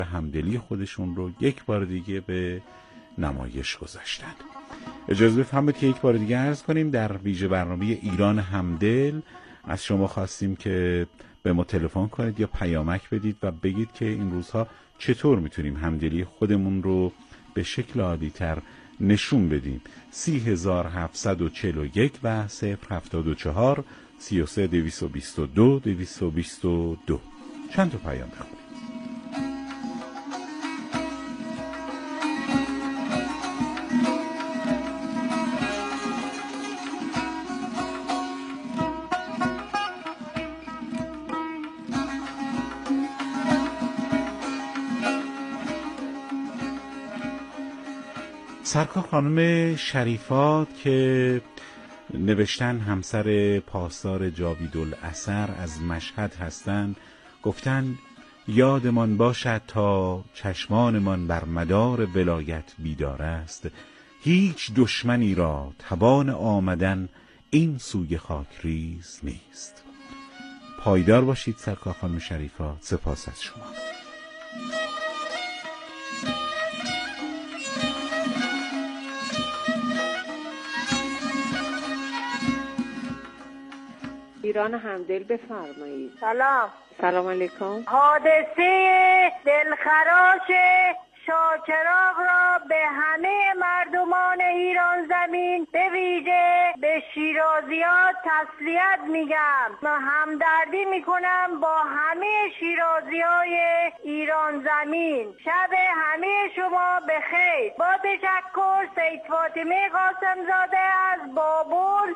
همدلی خودشون رو یک بار دیگه به نمایش گذاشتن. اجازه بفرمایید که یک بار دیگه عرض کنیم در ویژه برنامه ایران همدل از شما خواستیم که به ما تلفن کنید یا پیامک بدید و بگید که این روزها چطور میتونیم همدلی خودمون رو به شکل عالی‌تر نشون بدیم. 30741 و 074 33 222 222. چند تا پیام بخونیم. سرکار خانم شریفات که نوشتن همسر پاسدار جاویدالاثر از مشهد هستند، گفتن یادمان باشد تا چشمانمان بر مدار ولایت بیدار است، هیچ دشمنی را توان آمدن این سوی خاکریز نیست. پایدار باشید سرکار خانم شریفات. سپاس از شما. ایران همدل بفرمایید. سلام علیکم. حادثه دلخراش شاهچراغ را به همه مردمان ایران زمین به ویژه به شیرازی‌ها تسلیت میگم و همدردی میکنم با همه شیرازی‌های ایران زمین. شب همه شما بخیر. با تشکر، سید فاطمه قاسمزاده از بابل.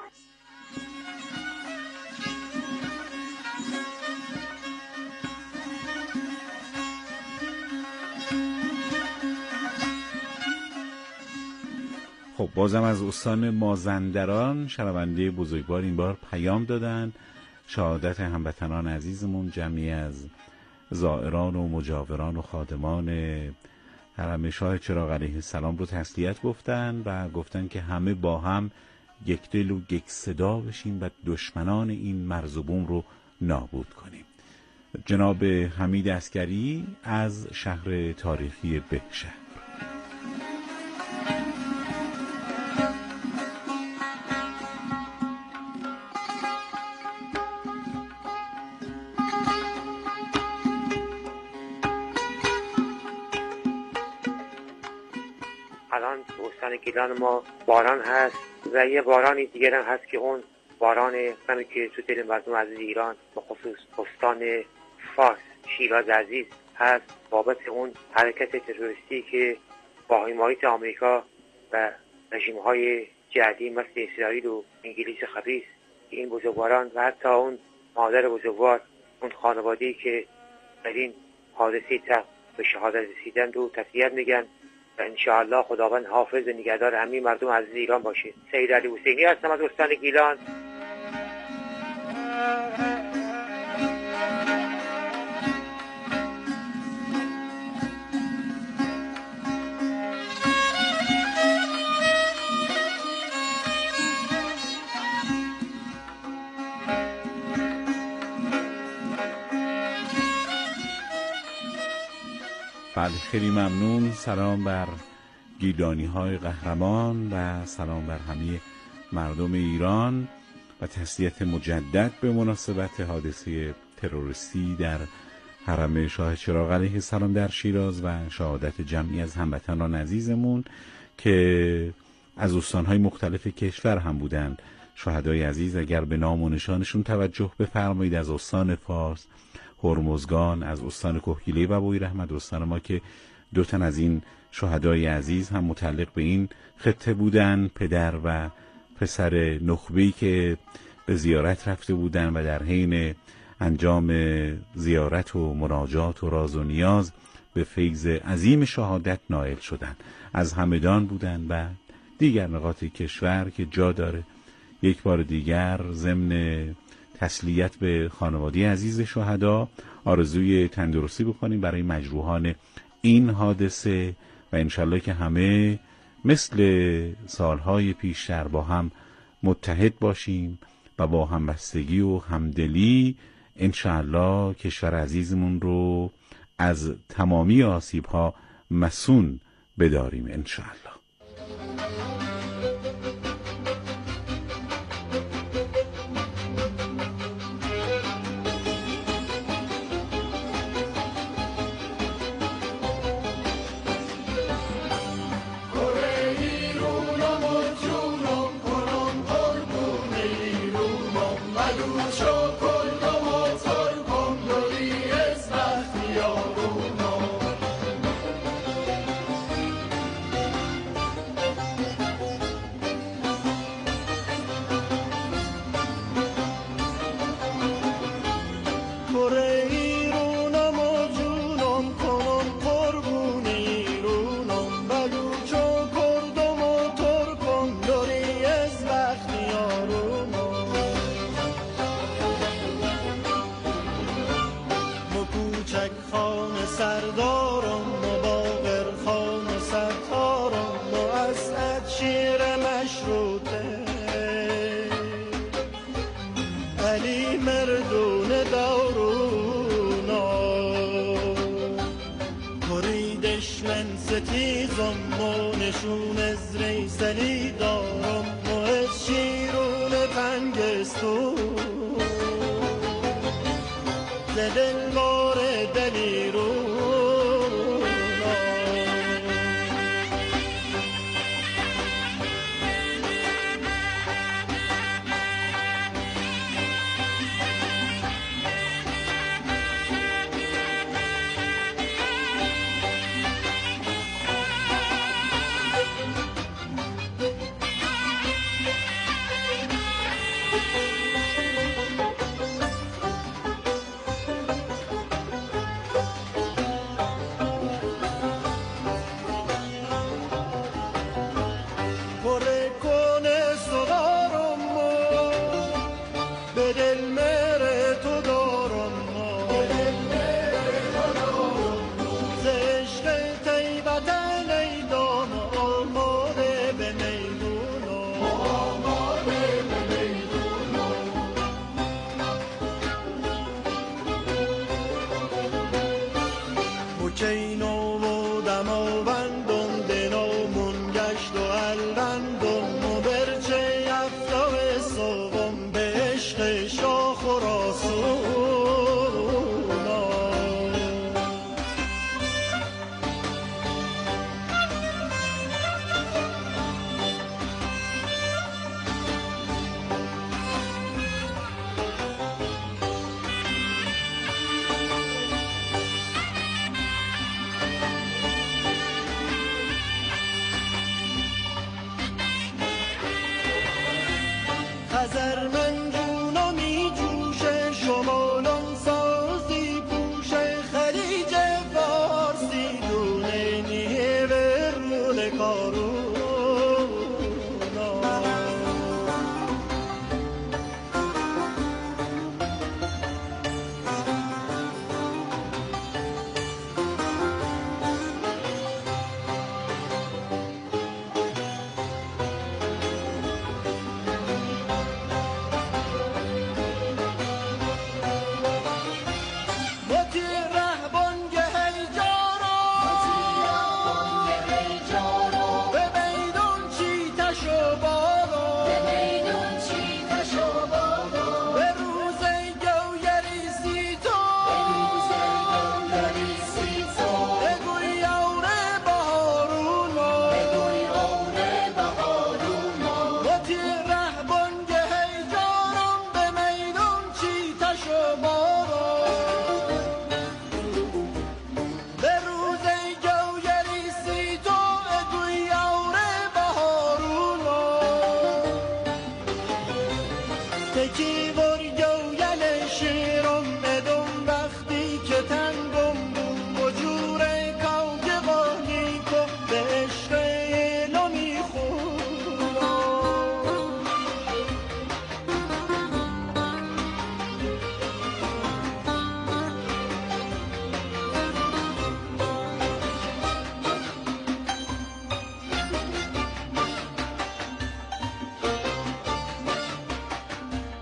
خب بازم از استان مازندران شنونده بزرگوار این بار پیام دادن. شهادت هموطنان عزیزمون، جمعی از زائران و مجاوران و خادمان حرم شاه چراغ علیه السلام رو تسلیت گفتن و گفتن که همه با هم یک دل و یک صدا بشیم و دشمنان این مرز و بوم رو نابود کنیم. جناب حمید عسکری از شهر تاریخی بهشهر. الان تو استان گیلان ما باران هست و یه بارانی دیگر هم هست که اون باران همی که تو دل مردم عزیز ایران به خصوص استان فارس شیراز عزیز هست بابت اون حرکت تروریستی که با حمایت آمریکا و رژیم‌های جهادی مثل اسرائیل و انگلیس خبیث این بزرگواران و حتی اون مادر بزرگوار اون خانواده‌ای که در این حادثه به شهادت رسیدن رو تسلیت میگن و انشاءالله خداوند حافظ و نگهدار همه مردم عزیز ایران باشه. سید علی حسینی هستم از استان گیلان. بله خیلی ممنون. سلام بر گیلانی های قهرمان و سلام بر همه مردم ایران و تسلیت مجدد به مناسبت حادثه تروریستی در حرم شاه چراغ علیه السلام در شیراز و شهادت جمعی از هموطنان عزیزمون که از استانهای مختلف کشور هم بودند. شهدای عزیز اگر به نام و نشانشون توجه بفرمایید، از استان فارس هرمزگان، از استان کهگیله و بوی رحمت استان ما که دو تن از این شهدای عزیز هم متعلق به این خطه بودن، پدر و پسر نخبه‌ای که به زیارت رفته بودن و در حین انجام زیارت و مناجات و راز و نیاز به فیض عظیم شهادت نائل شدن. از همدان بودن و دیگر نقاط کشور که جا داره یک بار دیگر ضمن تسلیت به خانواده عزیز شهدا آرزوی تندرستی بکنیم برای مجروحان این حادثه و انشالله که همه مثل سالهای پیشتر با هم متحد باشیم و با همبستگی و همدلی انشالله کشور عزیزمون رو از تمامی آسیب‌ها مصون بداریم انشاءالله.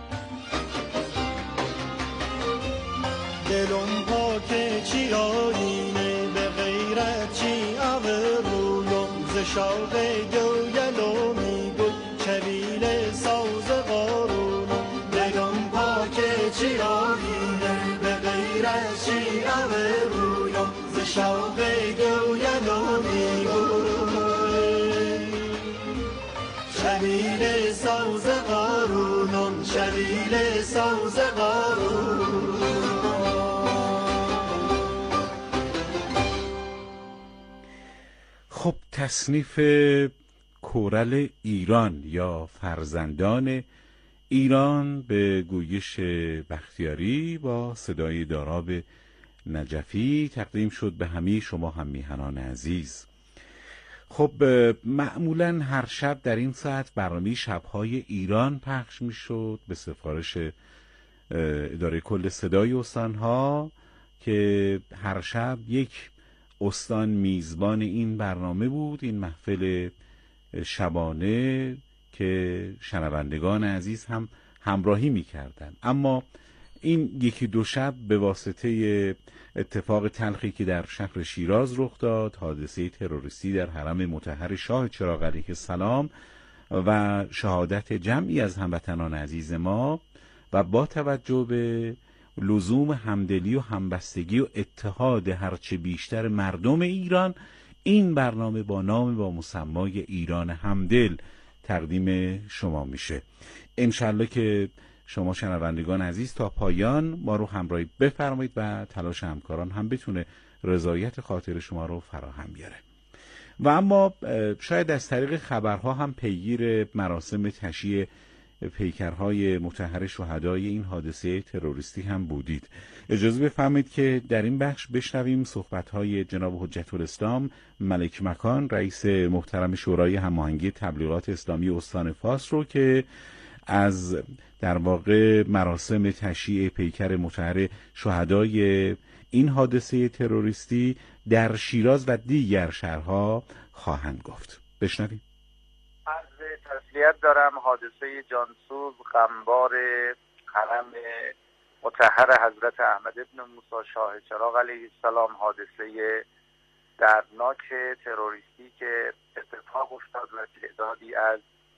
دلم پاک چیایی غیرت چی رویم ز شاق گویلو میگوی چویل ساز قارونم دلم پاک چراغینه به غیرت چی رویم ز شاق گویلو میگوی چویل ساز قارونم چویل ساز قارونم. خب تصنیف کورل ایران یا فرزندان ایران به گویش بختیاری با صدای داراب نجفی تقدیم شد به همه شما هم میهنان عزیز. خب معمولا هر شب در این ساعت برنامه شبهای ایران پخش میشد به سفارش اداره کل صدای استانها که هر شب یک استان میزبان این برنامه بود، این محفل شبانه که شنوندگان عزیز هم همراهی میکردن. اما این یکی دو شب به واسطه اتفاق تلخی که در شهر شیراز رخ داد، حادثه تروریستی در حرم مطهر شاه چراغ علیه السلام و شهادت جمعی از هموطنان عزیز ما و با توجه به لزوم همدلی و همبستگی و اتحاد هرچه بیشتر مردم ایران، این برنامه با نام با مسمای ایران همدل تقدیم شما میشه. انشالله که شما شنوندگان عزیز تا پایان ما رو همراهی بفرمایید و تلاش همکاران هم بتونه رضایت خاطر شما رو فراهم بیاره. و اما شاید از طریق خبرها هم پیگیر مراسم تشییع پیکرهای مطهر شهدای این حادثه تروریستی هم بودید. اجازه بفرمایید که در این بخش بشنویم صحبت‌های جناب حجت الاسلام ملک مکان رئیس محترم شورای هماهنگی تبلیغات اسلامی استان فاس رو که از در واقع مراسم تشییع پیکر مطهر شهدای این حادثه تروریستی در شیراز و دیگر شهرها خواهند گفت. بشنویم. عرض تسلیت دارم. حادثه جانسوز غمبار حرم مطهر حضرت احمد ابن موسی شاه چراغ علیه السلام، حادثه دردناک تروریستی که اتفاق افتاد و تعدادی از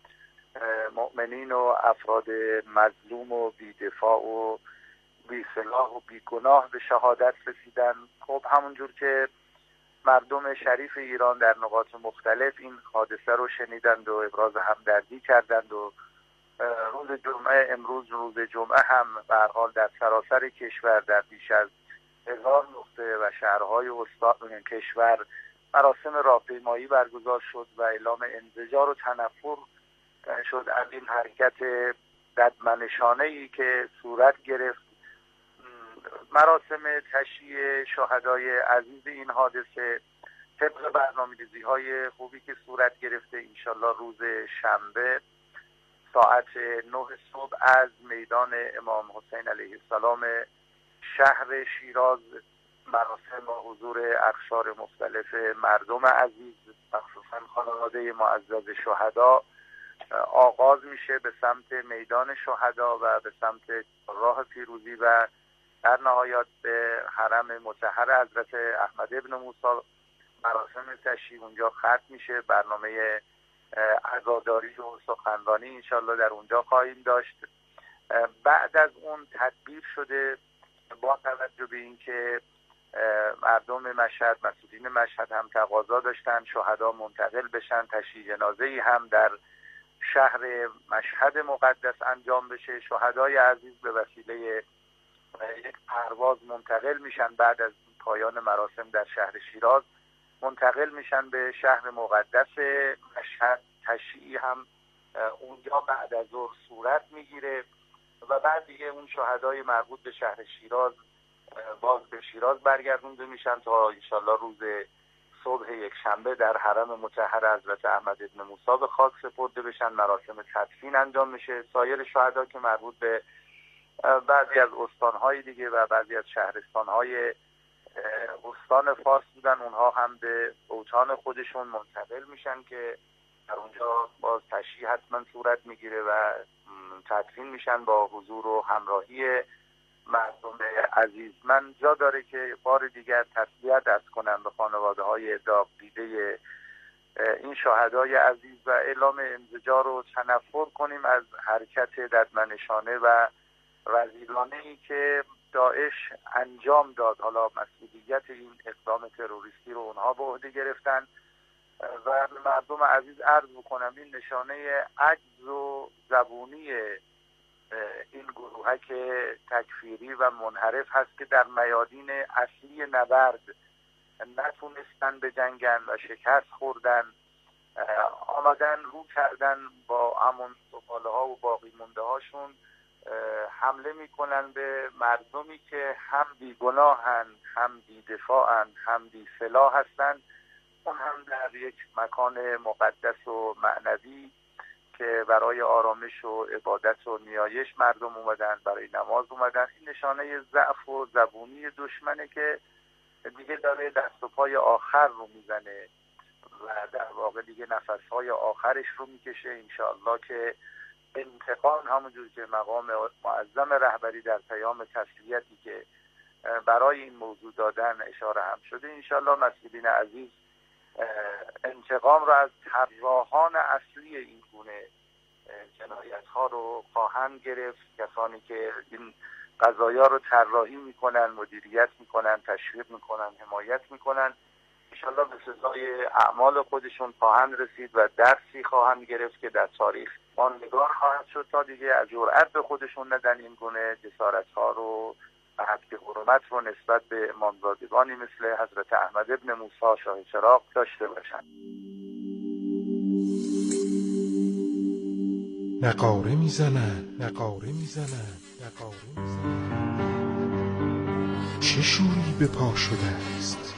مؤمنین و افراد مظلوم و بی‌دفاع و بی‌سلاح و بی‌گناه به شهادت رسیدن. خب همونجور که مردم شریف ایران در نقاط مختلف این حادثه رو شنیدند و ابراز همدردی کردند و روز جمعه، امروز روز جمعه هم به هر حال در سراسر کشور در بیش از 1000 نقطه و شهرهای استان کشور مراسم راهپیمایی برگزار شد و اعلام انزجار و تنفر شد از این حرکت ددمنشانه‌ای که صورت گرفت. مراسم تشییع شهدای عزیز این حادثه طبق برنامه‌ریزی‌های خوبی که صورت گرفته انشالله روز شنبه ساعت 9 صبح از میدان امام حسین علیه السلام شهر شیراز مراسم با حضور اقشار مختلف مردم عزیز مخصوصا خانواده معزز شهدا آغاز میشه به سمت میدان شهدا و به سمت راه پیروزی و در نهایت به حرم مطهر حضرت احمد ابن موسی. مراسم تشییع اونجا ختم میشه. برنامه عزاداری و سخنرانی انشالله در اونجا خواهیم داشت. بعد از اون تدبیر شده با توجه به اینکه مردم مشهد، مسئولین مشهد هم تقاضا داشتن شهدا منتقل بشن، تشییع جنازه‌ای هم در شهر مشهد مقدس انجام بشه. شهدای عزیز به وسیله یک پرواز منتقل میشن، بعد از پایان مراسم در شهر شیراز منتقل میشن به شهر مقدس مشهد. تشییع هم اونجا بعد از ظهر صورت میگیره و بعد دیگه اون شهدای مربوط به شهر شیراز باز به شیراز برگردونده میشن تا انشالله روز صبح یک شنبه در حرم مطهر حضرت احمد ابن موسی به خاک سپرده بشن. مراسم تدفین انجام میشه. سایر شهدا که مربوط به بعضی از استانهای دیگه و بعضی از شهرستانهای استان فارس بودن اونها هم به اوطان خودشون منتقل میشن که در اونجا باز تشییع حتما صورت میگیره و تدفین میشن با حضور و همراهی مردم عزیز. من جا داره که بار دیگر تسلیت عرض کنم به خانواده های داغ دیده این شهدای عزیز و اعلام انزجار و تنفر کنیم از حرکت ددمنشانه و رذیلانه‌ای که داعش انجام داد. حالا مسئولیت این اقدام تروریستی رو اونها به عهده گرفتن و مردم عزیز عرض بکنم این نشانه عجز و زبونی این گروهک تکفیری و منحرف هست که در میادین اصلی نبرد نتونستن بجنگن و شکست خوردن، آمدن رو کردن با همون زباله ها و باقی مونده هاشون حمله میکنن به مردمی که هم بیگناهن، هم بیدفاعن، هم بی سلاح هستن، اون هم در یک مکان مقدس و معنوی که برای آرامش و عبادت و نیایش مردم اومدن، برای نماز اومدن. این نشانه ضعف و زبونی دشمنه که دیگه داره دست و پای آخر رو میزنه و در واقع دیگه نفسهای آخرش رو میکشه. انشاءالله که انتقام، همونجور که مقام معظم رهبری در پیام تسلیتی که برای این موضوع دادن اشاره هم شده، انشاءالله مسئولین عزیز انتقام را از طراحان اصلی این گونه جنایت ها رو خواهند گرفت. کسانی که این قضایا رو طراحی میکنن، مدیریت میکنن، تشویق میکنن، حمایت میکنن، انشاءالله به سزای اعمال خودشون خواهند رسید و درسی خواهند گرفت که در تاریخ ماندگار خواهد شد تا دیگه از جرأت به خودشون ندن این گونه جسارت ها رو و حد حرمت رو نسبت به امامزادگانی مثل حضرت احمد ابن موسی شاه چراغ داشته باشند. نقاره میزنن، نقاره میزنن، نقاره میزنن. چه شوری به پا شده است؟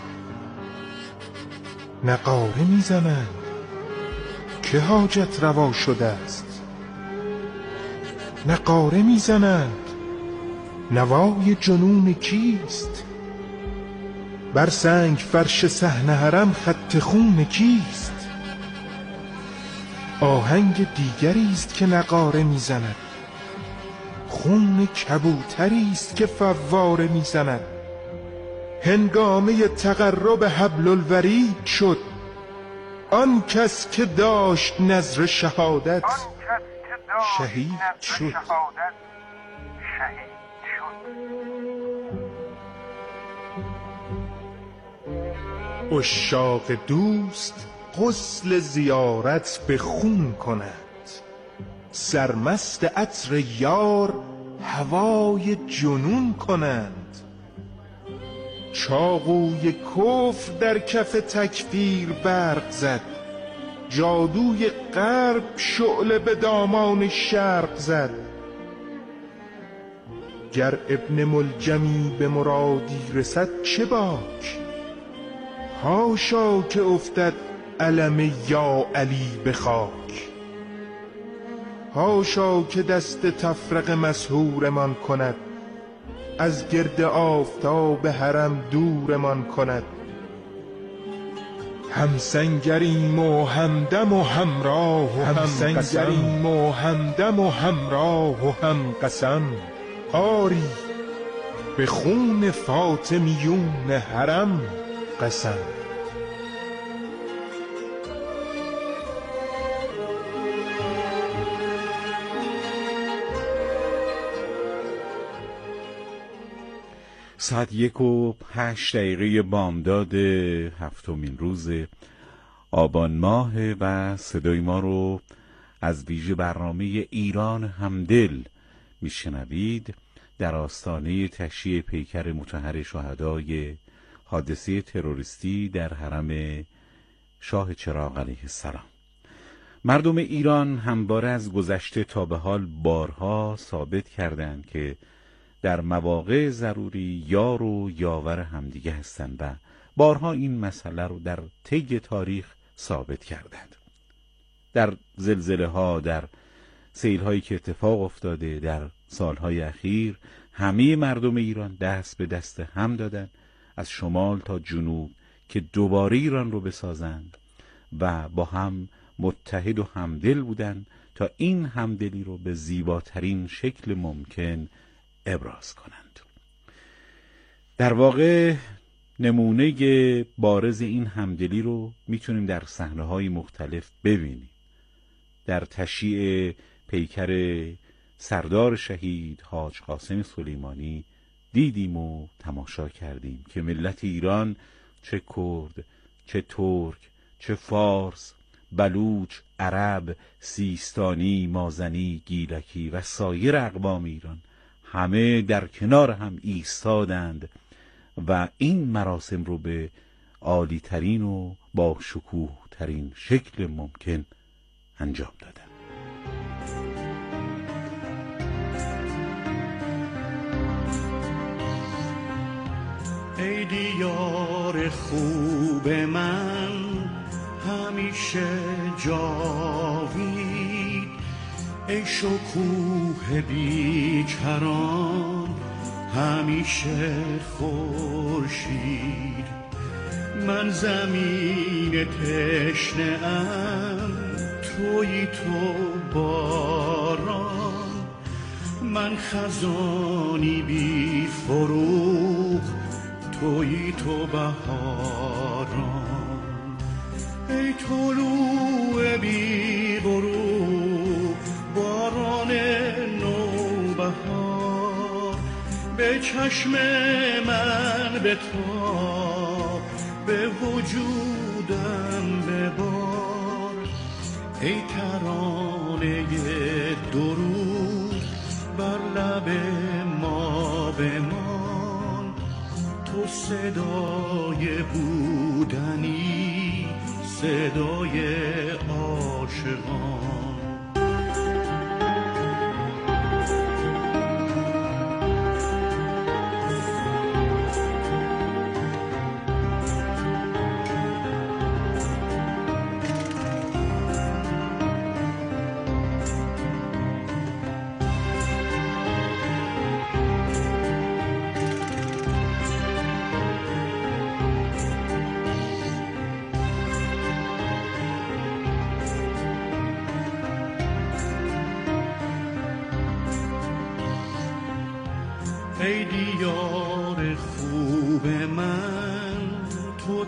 نقاره میزنن، که حاجت روا شده است؟ نقاره میزنند، نوای جنون کیست؟ بر سنگ فرش صحن حرم خط خون کیست؟ آهنگ دیگری است که نقاره میزند، خون کبوتری است که فواره میزند. هنگامه تقرب حبل الورید شد، آن کس که داشت نذر شهادت شهید شد. عشاق دوست غسل زیارت به خون کنند، سرمست عطر یار هوای جنون کنند. چاقوی کفر در کف تکفیر برق زد، جادوی غرب شعله به دامان شرق زد. گر ابن ملجمی به مرادی رسد چه باک، حاشا که افتد علم یا علی به خاک. حاشا که دست تفرق مسحورمان کند، از گرد آفتاب حرم دورمان کند. هم سنگریم و همدم و همراه و هم سنگریم و همدم و همراه و هم قسم. آری به خون فاطمیون حرم قسم. ساعت 1:08 بامداد 7مین روز آبان ماه و صدای ما رو از ویژه برنامه ایران همدل میشنوید در آستانه تشییع پیکر مطهر شهدای حادثه تروریستی در حرم شاه چراغ علیه السلام. مردم ایران همواره از گذشته تا به حال بارها ثابت کردند که در مواقع ضروری یار و یاور همدیگه هستند و بارها این مسئله رو در طی تاریخ ثابت کردند. در زلزله ها، در سیل هایی که اتفاق افتاده در سالهای اخیر، همه مردم ایران دست به دست هم دادن از شمال تا جنوب که دوباره ایران رو بسازند و با هم متحد و همدل بودند تا این همدلی رو به زیباترین شکل ممکن ابراز کنند. در واقع نمونه بارز این همدلی رو میتونیم در صحنه‌های مختلف ببینیم. در تشییع پیکر سردار شهید حاج قاسم سلیمانی دیدیم و تماشا کردیم که ملت ایران، چه کرد، چه ترک، چه فارس، بلوچ، عرب، سیستانی، مازنی، گیلکی و سایر اقوام ایران همه در کنار هم ایستادند و این مراسم رو به عالی ترین و با شکوه ترین شکل ممکن انجام دادند. ای دیار خوب من همیشه جاوید، ای شکوه بیکران همیشه خورشید. من زمین تشنه ام، تویی تو باران، من خزانی بی فروغ، تویی تو بهاران. ای طلوع بی غروب، باران نوبهار، به چشم من بتاب، به وجودم ببار. ای ترانه درود بر لب ما بمان، تو صدای بودنی، صدای عاشقان. ای دیار خوب من تو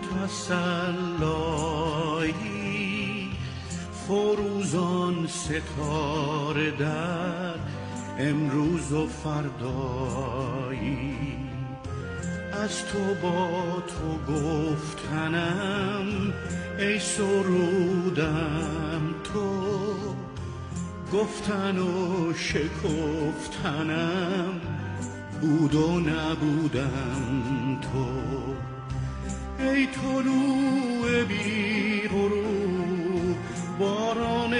تسلایی، فروزان ستاره در امروز و فردایی. از تو با تو گفتنم ای سرودم تو، گفتن و شکفتنم بود و نبودم تو. ای طلوع بی غروب، باران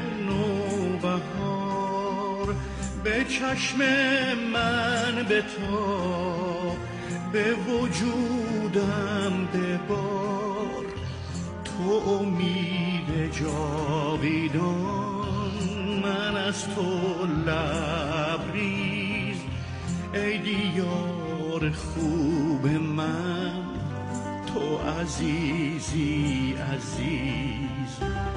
نوبهار، به چشم من بتاب، به وجودم ببار. تو امید جاویدان، من از تو لبریز. ای دیار خوب من تو عزیزی عزیز.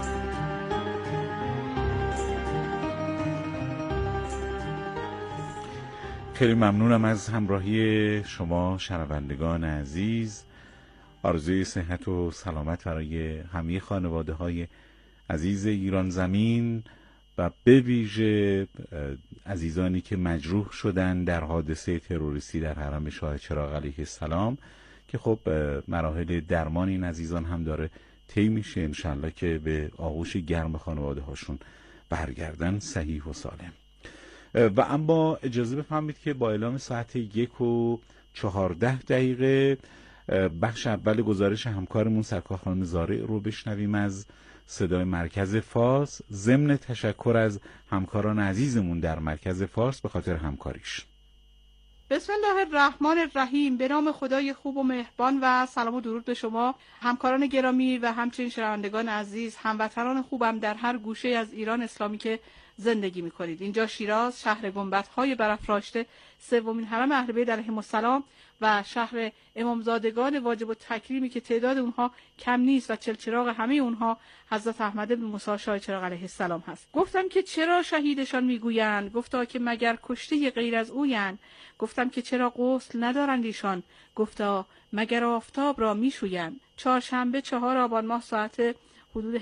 خیلی ممنونم از همراهی شما شنوندگان عزیز. آرزوی صحت و سلامت برای همه خانواده های عزیز ایران زمین و به ویژه عزیزانی که مجروح شدن در حادثه تروریستی در حرم شاه چراغ علیه السلام که خب مراحل درمان این عزیزان هم داره طی میشه، انشالله که به آغوش گرم خانواده هاشون برگردن صحیح و سالم. و اما اجازه بفرمایید که با اعلام ساعت 1:14 بخش اول گزارش همکارمون سرکار خانم زارع رو بشنویم از صدای مرکز فارس، ضمن تشکر از همکاران عزیزمون در مرکز فارس به خاطر همکاریش. بسم الله الرحمن الرحیم. به نام خدای خوب و مهربان و سلام و درود به شما همکاران گرامی و همچنین شنوندگان عزیز، هموطنان خوبم در هر گوشه از ایران اسلامی که زندگی میکنید. اینجا شیراز، شهر گنبدهای برافراشته، سومین حرم اهل بیت علیهم السلام و شهر امامزادگان واجب التکریمی که تعداد اونها کم نیست و چلچراغ همه اونها حضرت احمد بن موسی شاه چراغ علیه السلام هست. گفتم که چرا شهیدشان میگویند؟ گفتا که مگر کشته غیر از اویند. گفتم که چرا غسل ندارند ایشان؟ گفتا مگر آفتاب را میشویند. چهارشنبه 4 آبان ماه ساعت حدود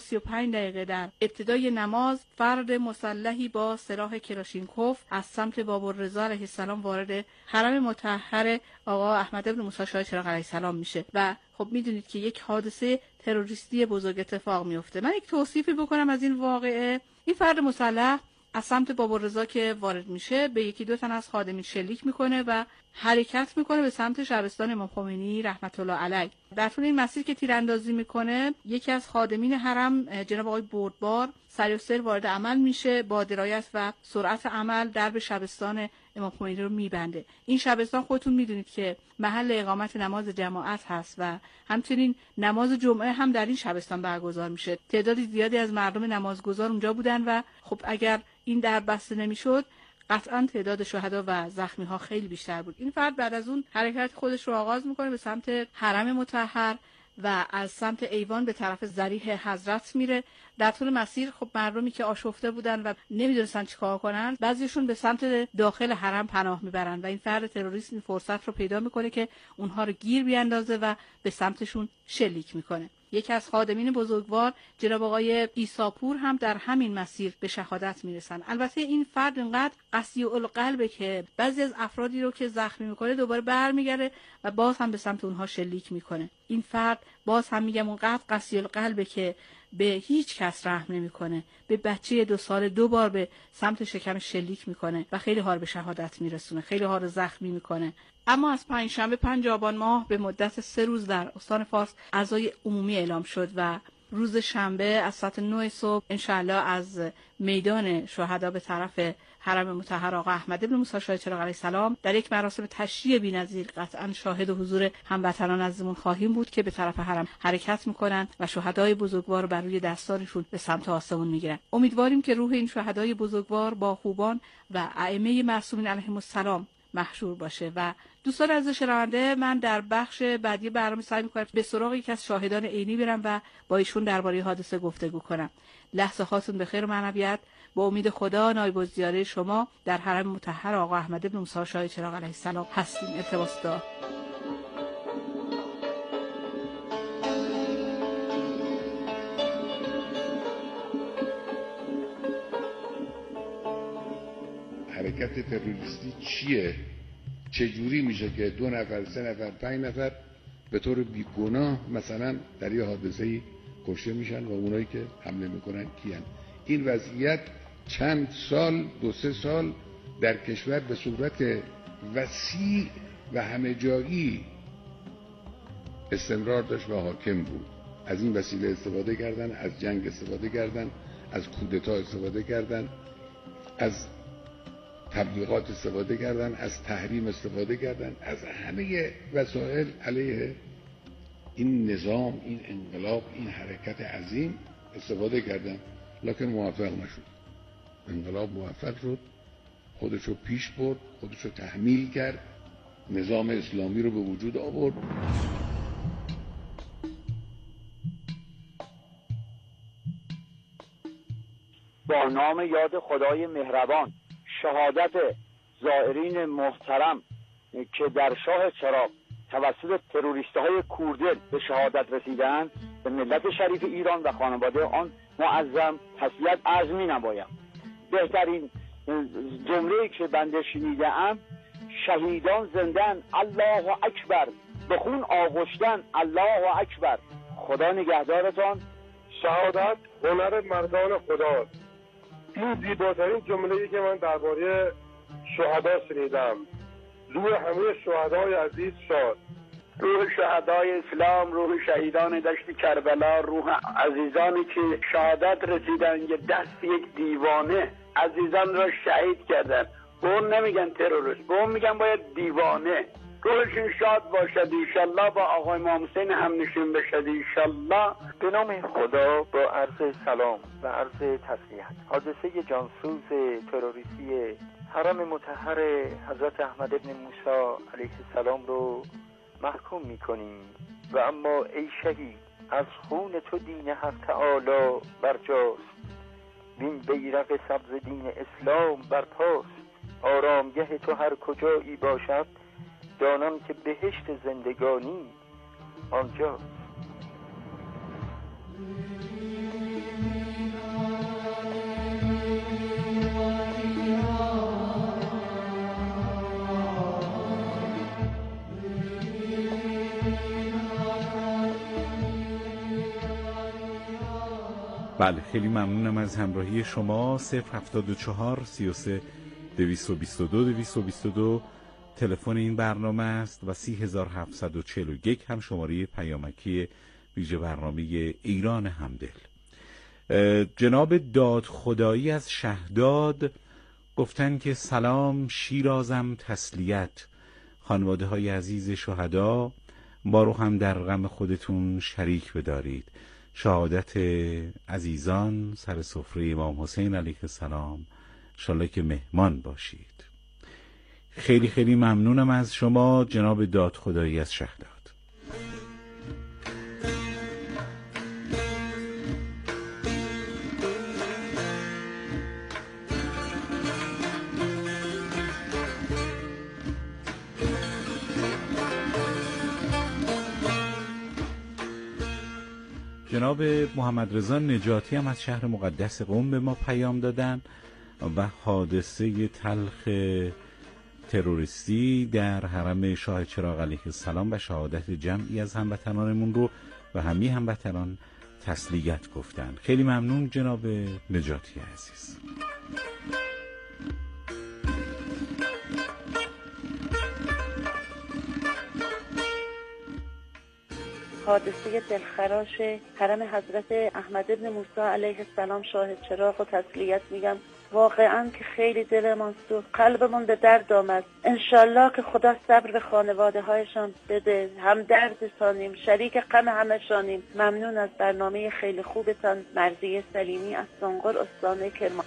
17:35 در ابتدای نماز فرد مسلحی با سلاح کلاشینکوف از سمت بابالرضا علیه السلام وارد حرم مطهر آقا احمد بن موسی شاه چراغ علیه السلام میشه و خب میدونید که یک حادثه تروریستی بزرگ اتفاق میفته. من یک توصیفی بکنم از این واقعه. این فرد مسلح از سمت بابالرضا که وارد میشه به یکی دو تن از خادمین شلیک میکنه و حرکت میکنه به سمت شبستان امام خمینی رحمت الله علیه. در طول این مسیر که تیراندازی میکنه یکی از خادمین حرم جناب آقای بردبار سریع السیر وارد عمل میشه، با درایت و سرعت عمل درب شبستان امام خمینی رو میبنده. این شبستان خودتون میدونید که محل اقامت نماز جماعت هست و همچنین نماز جمعه هم در این شبستان برگزار میشه. تعداد زیادی از مردم نمازگزار اونجا بودن و خب اگر این در بسته نمیشد قطعا تعداد شهدا و زخمی ها خیلی بیشتر بود. این فرد بعد از اون حرکت خودش رو آغاز میکنه به سمت حرم مطهر و از سمت ایوان به طرف ضریح حضرت میره. در طول مسیر خب مردمی که آشفته بودن و نمیدونستن چیکار کنن بعضیشون به سمت داخل حرم پناه میبرن و این فرد تروریست این فرصت رو پیدا میکنه که اونها رو گیر بیاندازه و به سمتشون شلیک میکنه. یکی از خادمین بزرگوار جناب آقای عیساپور هم در همین مسیر به شهادت میرسن. البته این فرد انقدر قسی القلبه که بعضی از افرادی رو که زخمی میکنه دوباره برمیگره و باز هم به سمت اونها شلیک میکنه. این فرد باز هم میگم اونقدر قسی القلبه که به هیچ کس رحم نمیکنه. به بچه 2 ساله 2 بار به سمت شکم شلیک میکنه و خیلی ها رو به شهادت میرسونه، خیلی ها رو زخمی میکنه. اما از پنجشنبه 5 آبان ماه به مدت 3 روز در استان فارس عزای عمومی اعلام شد و روز شنبه از ساعت 9 صبح انشاءالله از میدان شهدا به طرف حرم مطهر آقا احمد بن موسی شاه چراغ علیه السلام در یک مراسم تشییع بی‌نظیر قطعا شاهد و حضور هموطنان عزیزمون خواهیم بود که به طرف حرم حرکت میکنن و شهدای بزرگوار بر روی دستانشون به سمت آسمون میگیرن. امیدواریم که روح این شهدای بزرگوار با خوبان و ائمه معصومین علیهم السلام محشور باشه. و دوستان عزیز شنونده، من در بخش بعدی برنامه سعی می‌کنم به سراغ یکی از شاهدان عینی برم و با ایشون درباره حادثه گفتگو کنم. لحظه هاتون به خیر و معنویت. با امید خدا نایب الزیاره شما در حرم مطهر آقا احمد بن موسی شاه چراغ علیه السلام هستیم. ارتباط دار. حرکت تروریستی چیه؟ چجوری میشه که 2 نفر، 3 نفر، 5 نفر به طور بیگناه مثلا در یه حادثه‌ای کشته میشن و اونایی که حمله میکنن کیان؟ این وضعیت چند سال، 2-3 سال در کشور به صورت وسیع و همه جایی استمرار داشت و حاکم بود. از این وسیله استفاده کردن، از جنگ استفاده کردن، از کودتا استفاده کردن، از تبلیغات استفاده کردن، از تحریم استفاده کردن، از همه وسایل علیه این نظام، این انقلاب، این حرکت عظیم استفاده کردن، لکن موفق نشد. انقلاب موفق شد، خودشو پیش برد، خودشو تحمیل کرد، نظام اسلامی رو به وجود آورد. با نام یاد خدای مهربان، شهادت زائرین محترم که در شاه چراغ توسط تروریست‌های کورد به شهادت رسیدند، به ملت شریف ایران و خانواده آن معظم تسلیت عرض می‌نمایم. بهترین جمله‌ای که بنده شنیده‌ام: شهیدان زندن، الله اکبر، به خون آغشتن، الله اکبر. خدا نگهدارتان. شهادت هنر مردان خداست. این زیباترین جمله‌ای که من درباره شهدا شنیدم. روح همه شهدای عزیز شاد. روح شهدای اسلام، روح شهیدان دشت کربلا، روح عزیزانی که شهادت رسیدن، یه دست یک دیوانه عزیزان را شهید کردن. به اون نمیگن تروریست، به اون میگن باید دیوانه. روزشون شاد باشد انشالله، با آقای امام حسین هم نشین بشد انشالله. به نام خدا با عرض سلام و عرض تسلیت. حادثه جانسوز تروریستی حرم مطهر حضرت احمد ابن موسی علیه السلام رو محکوم میکنیم و اما ای شهید از خون تو دین حق تعالی برجاست، وین بیرق سبز دین اسلام برپاست. آرامگه تو هر کجایی باشد، دانم که بهشت زندگانی آنجاست. بله، خیلی ممنونم از همراهی شما. 074 33 222 222 تلفن این برنامه است و 3741 هم شماره پیامکی ویژه برنامه ایران همدل. جناب داد خدایی از شهداد گفتن که سلام شیرازم تسلیت، خانواده های عزیز شهدا ما رو هم در غم خودتون شریک بدارید. شهادت عزیزان سر سفره امام حسین علیه السلام، انشالله که مهمان باشید. خیلی خیلی ممنونم از شما جناب داد خدایی از شهداد. جناب محمد رضا نجاتی هم از شهر مقدس قم به ما پیام دادن و حادثه تلخ تروریستی در حرم شاه چراغ علیه السلام و شهادت جمعی از هموطنانمون رو و همه هموطنان تسلیت گفتن. خیلی ممنون جناب نجاتی عزیز. حادثه دلخراش حرم حضرت احمد ابن موسی علیه السلام شاه چراغ و تسلیت میگم. واقعا که خیلی دلمان سوخت، قلبمون به درد آمد. انشالله که خدا صبر به خانواده هایشان بده، هم درد سانیم، شریک غم همه شانیم. ممنون از برنامه خیلی خوبتان. مرضیه سلیمی از سنقر استان کرمان.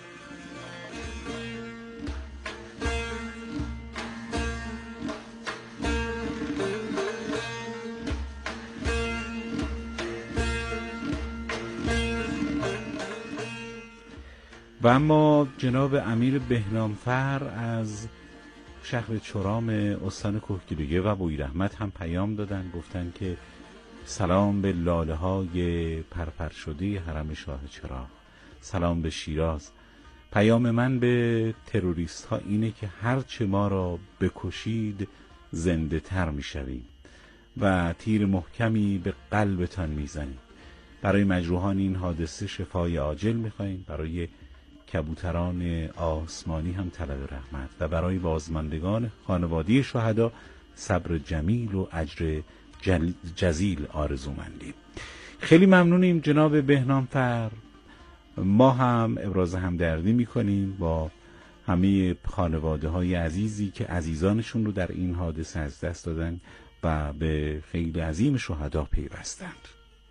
و اما جناب امیر بهنامفر از شهر چرام استان کوهگیلویه و بویراحمد هم پیام دادن، گفتن که سلام به لاله های پرپر شده حرم شاه چراغ، سلام به شیراز. پیام من به تروریست ها اینه که هرچه ما را بکشید زنده تر می شویم و تیر محکمی به قلبتان می زنیم. برای مجروحان این حادثه شفای عاجل می خواهیم، برای کبوتران آسمانی هم طلب رحمت و برای بازماندگان خانواده شهدا صبر جمیل و اجر جزیل آرزومندیم. خیلی ممنونیم جناب بهنامفر. ما هم ابراز همدردی میکنیم با همه خانواده های عزیزی که عزیزانشون رو در این حادثه از دست دادن و به خیلی عظیم شهدا پیوستند.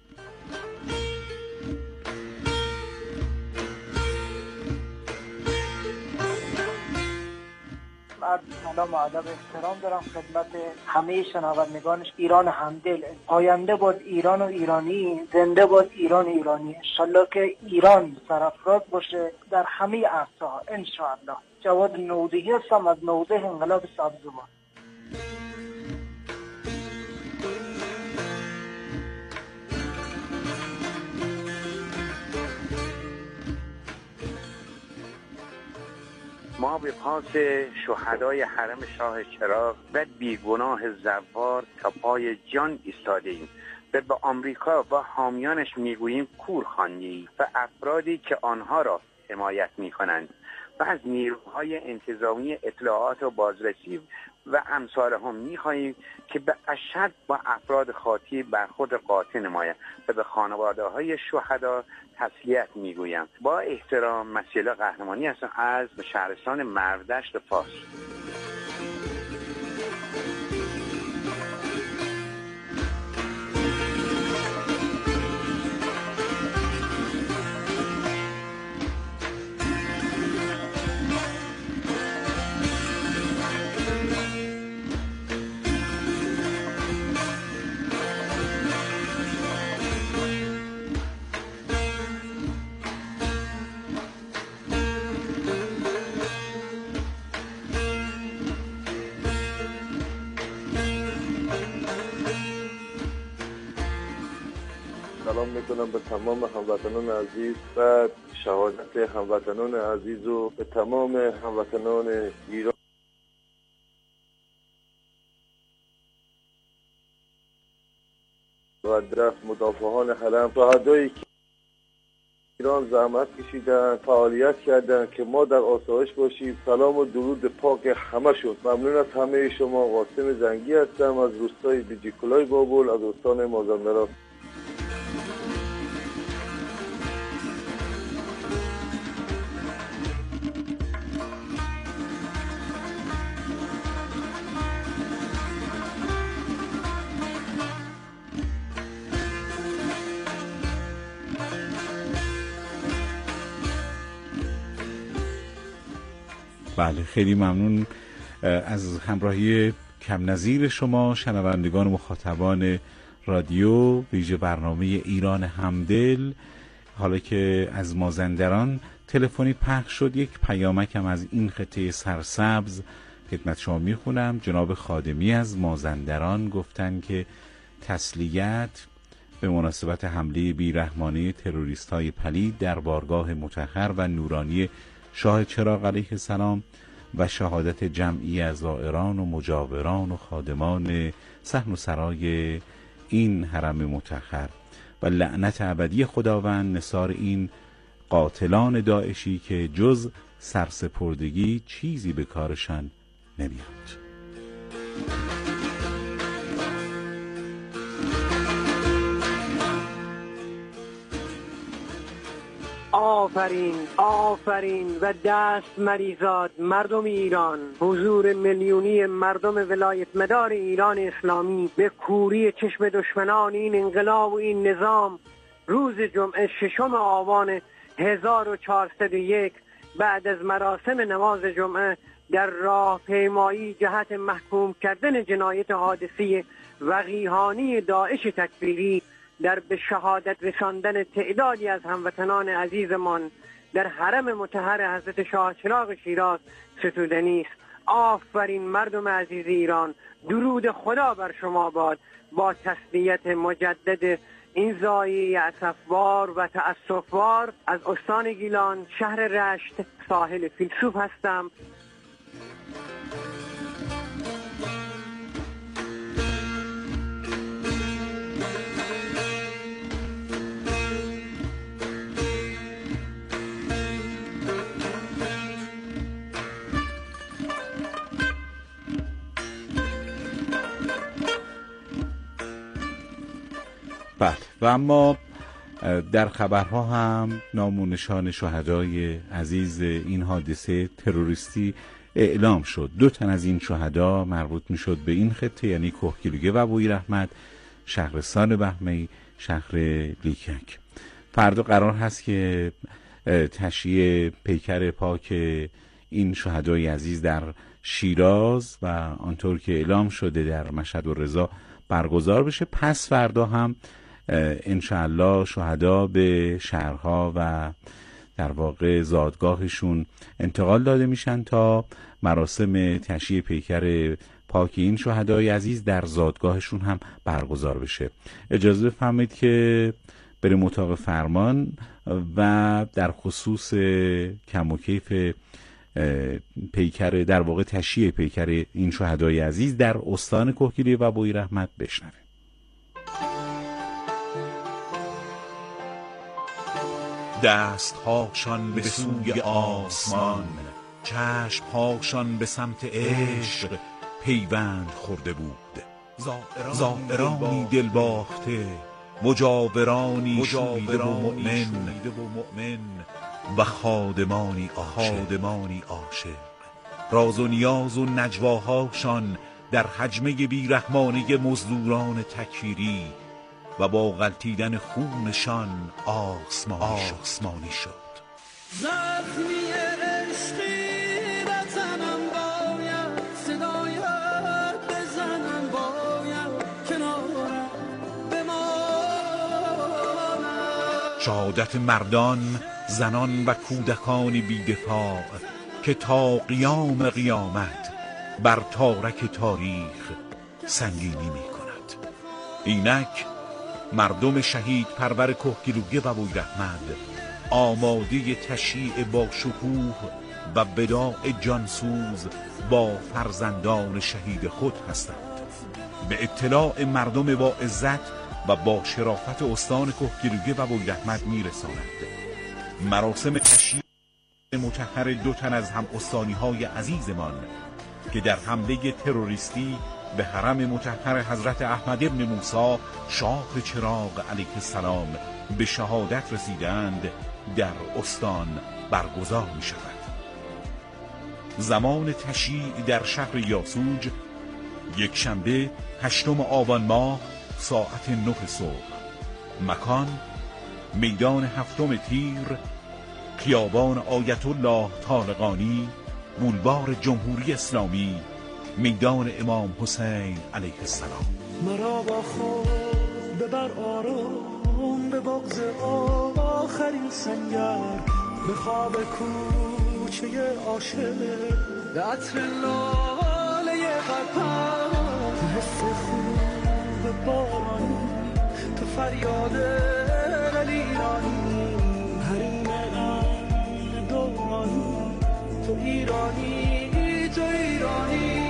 سلام و ادب احترام دارم خدمت همه شنوندگانش. ایران همدل، پاینده باد ایران و ایرانی، زنده باد ایران و ایرانی. انشالله که ایران سرافراز باشه در همه عرصه‌ها انشالله. جواد نودهی هستم از نوده انقلاب سبزوار. ما به پاس شهدای حرم شاه چراغ و بیگناه زوار تا پای جان ایستاده ایم و به آمریکا و حامیانش میگوییم کور خواندی و افرادی که آنها را حمایت میکنند و از نیروهای انتظامی اطلاعات و بازرسی و امثال هم میخواهیم که به اشد با افراد خاطی برخورد قاطع نمایند و به خانواده های شهدا تسلیت میگویم. با احترام، مسئله قهرمانی هستم از شهرستان مردشت فاس. سلام میکنم به تمام هموطنان عزیز و شهادت هموطنان عزیز و به تمام هموطنان ایران و درست مدافعان حرم، شهدایی که ایران زحمت کشیدن، فعالیت کردن که ما در آسایش باشیم. سلام و درود پاک همه شد. ممنون از همه شما. قاسم زنگی هستم از روستای بیجیکلای بابل از استان مازندران. بله، خیلی ممنون از همراهی کم نظیر شما شنوندگان مخاطبان رادیو ویژه برنامه ایران همدل. حالا که از مازندران تلفنی پخش شد، یک پیامکم از این خطه سرسبز خدمت شما میخونم. جناب خادمی از مازندران گفتن که تسلیت به مناسبت حمله بیرحمانه تروریست‌های پلید در بارگاه مطهر و نورانی شاه چراغ علیه السلام و شهادت جمعی از زائران و مجاوران و خادمان صحن و سرای این حرم مطهر و لعنت ابدی خداوند نثار این قاتلان داعشی که جز سرسپردگی چیزی به کارشان نمیاد. آفرین آفرین و دست مریزاد مردم ایران. حضور میلیونی مردم ولایت مدار ایران اسلامی به کوری چشم دشمنان این انقلاب و این نظام روز جمعه 6 آبان 1401 بعد از مراسم نماز جمعه در راه پیمایی جهت محکوم کردن جنایت حادثی وقیحانه داعش تکفیری در به شهادت رساندن تعدادی از هموطنان عزیزمان در حرم مطهر حضرت شاه چراغ شیراز ستودنی است. آفرین مردم عزیز ایران، درود خدا بر شما باد. با تسلیت مجدد این ضایعه اسفبار و تأسفبار از استان گیلان شهر رشت ساحل فیلسوف هستم. بله، و اما در خبرها هم نام و نشان شهدای عزیز این حادثه تروریستی اعلام شد. 2 تن از این شهدا مربوط می شد به این خطه، یعنی کهگیلویه و بویراحمد، شهرستان بهمه‌ای، شهر لیکک. فردا قرار هست که تشییع پیکر پاک این شهدای عزیز در شیراز و آنطور که اعلام شده در مشهد و رضا برگزار بشه. پس فردا هم انشاءالله شهدا به شهرها و در واقع زادگاهشون انتقال داده میشن تا مراسم تشییع پیکر پاک این شهدای عزیز در زادگاهشون هم برگزار بشه. اجازه بفرمایید که بریم اتاق فرمان و در خصوص کم و کیف پیکر در واقع تشییع پیکر این شهدای عزیز در استان کهگیلویه و بویراحمد بشنویم. دستهاشان به سوی آسمان، چشمهاشان به سمت عشق پیوند خورده بود. زائرانی دل باخته، مجاورانی شویده و مؤمن و خادمانی عاشق. راز و نیاز و نجواهاشان در حجمه بیرحمانه مزدوران تکفیری و با غلطیدن خونشان آسمانی شد. زخمی عشقی بزنم باید، صدایت بزنم باید، کنارم بمانم. شهادت مردان، زنان و کودکانی بی‌دفاع که تا قیام قیامت بر تارک تاریخ سنگینی می کند. اینک مردم شهید پرور کهگیلویه و بویراحمد آماده تشییع با شکوه و وداع جانسوز با فرزندان شهید خود هستند. به اطلاع مردم با عزت و با شرافت استان کهگیلویه و بویراحمد میرساند. مراسم تشییع مطهر 2 تن از هم استانی‌های عزیزمان که در حمله تروریستی به حرم مطهر حضرت احمد ابن موسی شاه چراغ علیه السلام به شهادت رسیدند در استان برگزار می شود. زمان تشییع در شهر یاسوج یکشنبه 8 آبان ماه ساعت 9 صبح. مکان میدان 7 تیر، خیابان آیت الله طالقانی، بولوار جمهوری اسلامی، میدان امام حسین علیه السلام. مرا با خود ببر آروم به بغض آخرین سنگر، به خواب کوچه عاشق، به عطر لاله قرپر، تو حس خوب بارانی، تو فریاد دل ایرانی، حریم امن دورانی، تو ایرانی، تو ایرانی.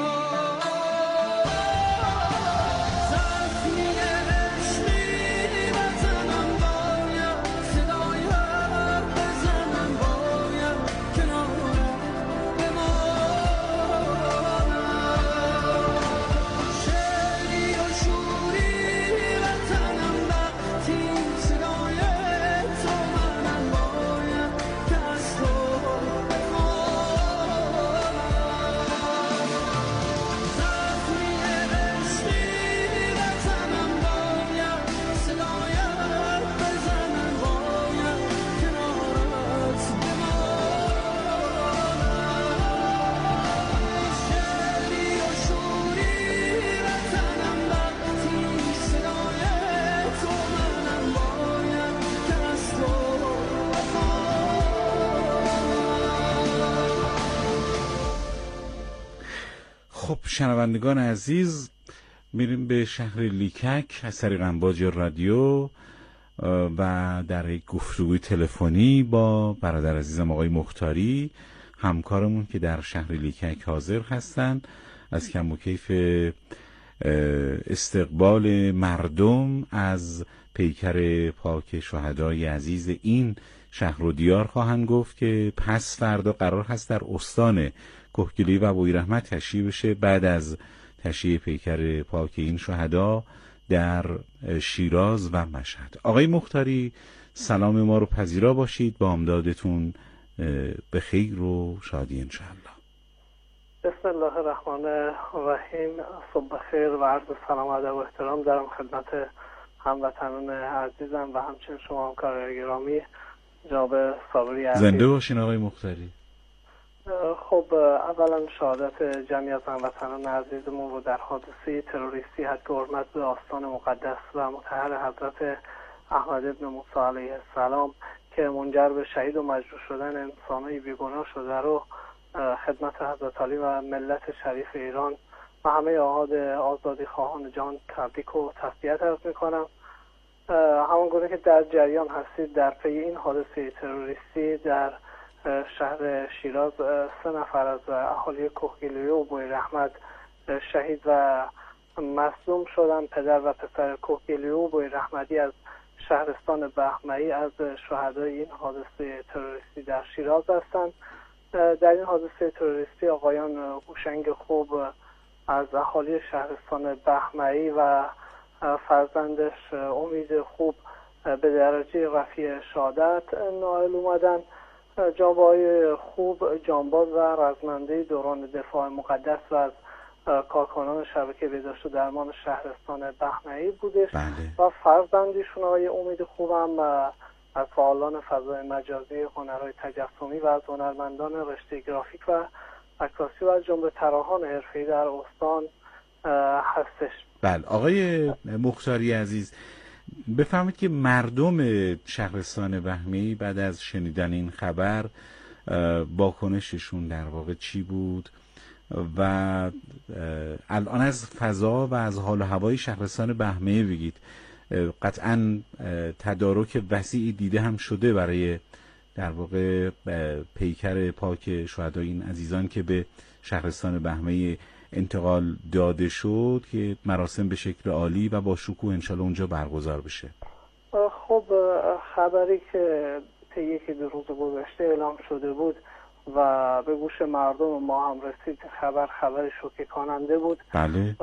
خب شنوندگان عزیز، میریم به شهر لیکک از طریق امواج رادیو و در یک گفتگوی تلفنی با برادر عزیزم آقای مختاری، همکارمون که در شهر لیکک حاضر هستند، از کم و کیف استقبال مردم از پیکر پاک شهدای عزیز این شهر و دیار خواهند گفت که پس فردا قرار هست در استان کهگیلویه و بویراحمد تشییع بشه بعد از تشییع پیکر پاک این شهدا در شیراز و مشهد. آقای مختاری، سلام ما رو پذیرا باشید، با امدادتون به خیر و شادی انشاءالله. بسم الله الرحمن الرحیم. صبح خیر و عرض سلام و ادب و احترام دارم خدمت هموطنان عزیزم و همچنین شما همکاران گرامی جناب صابری عزیز. زنده باشین آقای مختاری. خب اولا شهادت جمعی از هموطنان عزیزمون رو در حادثه تروریستی حد حرمت به آستان مقدس و مطهر حضرت احمد ابن موسی علیه السلام که منجر به شهید و مجروح شدن انسان‌های بیگناه شده رو خدمت حضرت علی و ملت شریف ایران و همه آحاد آزادی خواهان جان تبریک و تسلیت عرض می‌کنم. همانگونه که در جریان هستید، در پی این حادثه تروریستی در شهر شیراز 3 نفر از اهالی کهگیلویه و بویراحمد شهید و مصدوم شدند. پدر و پسر کهگیلویه و بویراحمدی از شهرستان بهمنی از شهدای این حادثه تروریستی در شیراز هستند. در این حادثه تروریستی آقایان هوشنگ خوب از اهالی شهرستان بهمنی و فرزندش امید خوب به درجه رفیع شهادت نائل اومدن. جناب آقای خوب جانباز و رزمنده دوران دفاع مقدس و از کارکنان شبکه بهداشت و درمان شهرستان بهمنی بودش. و فرزندیشون آقای امید خوب هم از فعالان فضای مجازی هنرهای تجسمی و از هنرمندان رشته گرافیک و عکاسی و از جمله طراحان حرفه‌ای در استان هستش. بله آقای مختاری عزیز، بفهمید که مردم شهرستان بهمنی بعد از شنیدن این خبر واکنششون در واقع چی بود و الان از فضا و از حال و هوای شهرستان بهمنی بگید. قطعاً تدارک وسیعی دیده هم شده برای در واقع پیکر پاک شهدای این عزیزان که به شهرستان بهمه انتقال داده شد که مراسم به شکل عالی و با شکوه انشالله اونجا برگزار بشه. خب خبری که طی یکی دو روز گذشته اعلام شده بود و به گوش مردم ما هم رسید، خبر شوکه کننده بود. بله.